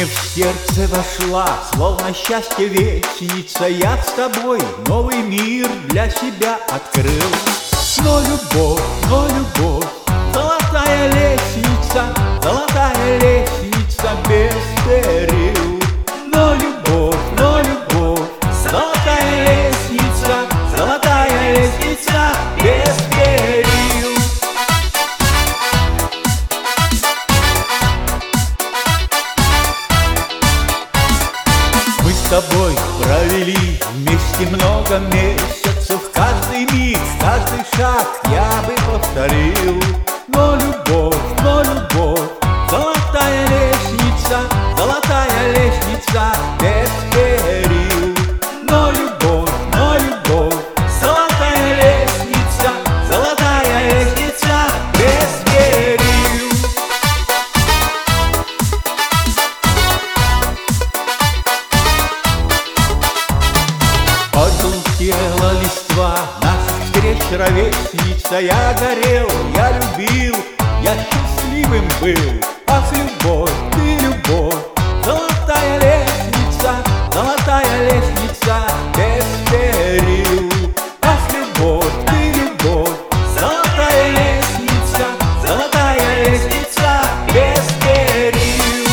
мне в сердце вошла, словно счастье вечница. Я с тобой новый мир для себя открыл. Но любовь, золотая лестница без перил. Но любовь, золотая лестница без перил. Мы с тобой провели вместе много месяцев. Каждый миг, каждый шаг я бы повторил. Но любовь, золотая лестница без перил. Но любовь, золотая лестница без перил. Пожелтела листва наших встреч ровесница. Я горел, я любил, я счастливым был. Ах, любовь, ты любовь, золотая лестница без перил. Ах, любовь, ты любовь, золотая лестница без перил.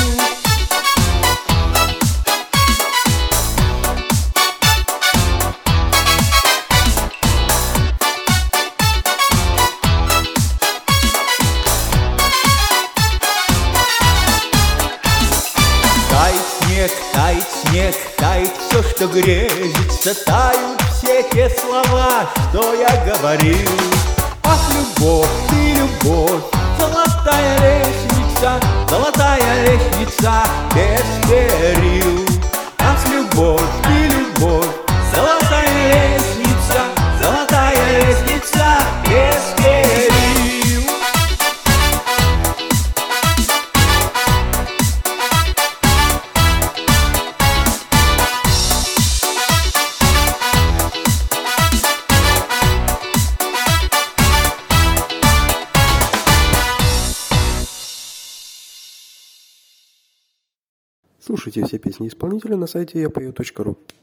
Тает снег, тает все, что грезится. Тают все те слова, что я говорил. Ах, любовь, ты любовь, золотая лестница без перил. Ах, любовь, ты любовь, золотая лестница без перил. Слушайте все песни исполнителя на сайте yapeo.ru.